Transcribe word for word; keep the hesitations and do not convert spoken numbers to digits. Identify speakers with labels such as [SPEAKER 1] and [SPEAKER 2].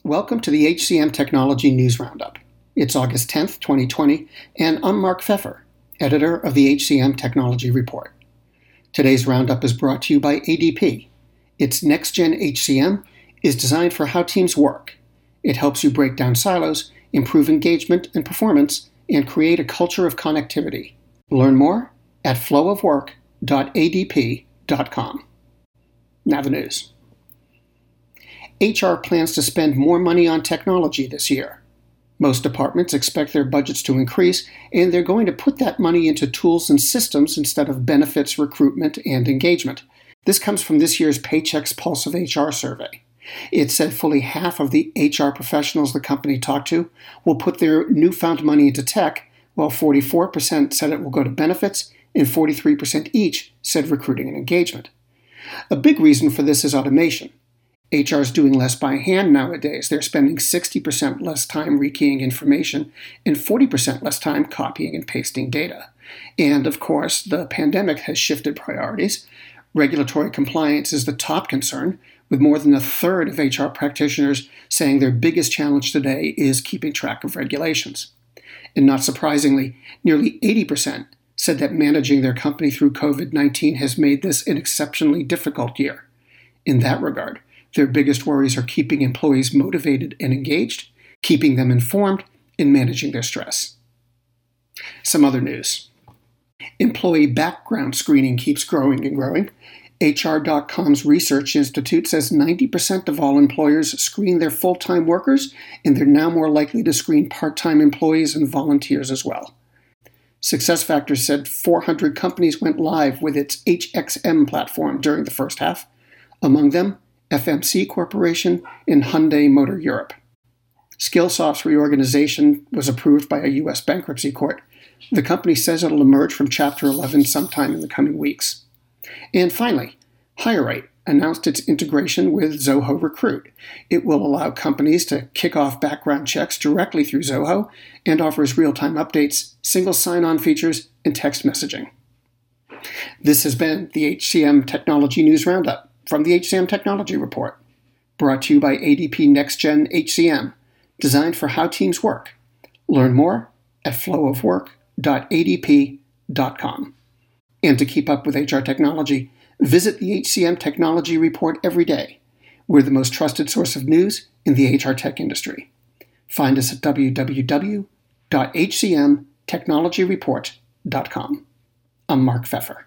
[SPEAKER 1] Welcome to the H C M Technology News Roundup. It's August tenth, twenty twenty, and I'm Mark Pfeffer, editor of the H C M Technology Report. Today's roundup is brought to you by A D P. Its Next-Gen H C M is designed for how teams work. It helps you break down silos, improve engagement and performance, and create a culture of connectivity. Learn more at flow of work dot a d p dot com. Now the news. H R plans to spend more money on technology this year. Most departments expect their budgets to increase, and they're going to put that money into tools and systems instead of benefits, recruitment, and engagement. This comes from this year's Paychex Pulse of H R survey. It said fully half of the H R professionals the company talked to will put their newfound money into tech, while forty-four percent said it will go to benefits, and forty-three percent each said recruiting and engagement. A big reason for this is automation. H R is doing less by hand nowadays. They're spending sixty percent less time rekeying information and forty percent less time copying and pasting data. And, of course, the pandemic has shifted priorities. Regulatory compliance is the top concern, with more than a third of H R practitioners saying their biggest challenge today is keeping track of regulations. And not surprisingly, nearly eighty percent said that managing their company through covid nineteen has made this an exceptionally difficult year. In that regard, their biggest worries are keeping employees motivated and engaged, keeping them informed, and managing their stress. Some other news. Employee background screening keeps growing and growing. H R dot com's Research Institute says ninety percent of all employers screen their full-time workers, and they're now more likely to screen part-time employees and volunteers as well. SuccessFactors said four hundred companies went live with its H X M platform during the first half. Among them, F M C Corporation and Hyundai Motor Europe. Skillsoft's reorganization was approved by a U S bankruptcy court. The company says it'll emerge from Chapter eleven sometime in the coming weeks. And finally, HireRight announced its integration with Zoho Recruit. It will allow companies to kick off background checks directly through Zoho and offers real-time updates, single sign-on features, and text messaging. This has been the H C M Technology News Roundup from the H C M Technology Report, brought to you by A D P Next-Gen H C M, designed for how teams work. Learn more at flow of work dot a d p dot com. And to keep up with H R technology, visit the H C M Technology Report every day. We're the most trusted source of news in the H R tech industry. Find us at w w w dot h c m technology report dot com. I'm Mark Pfeffer.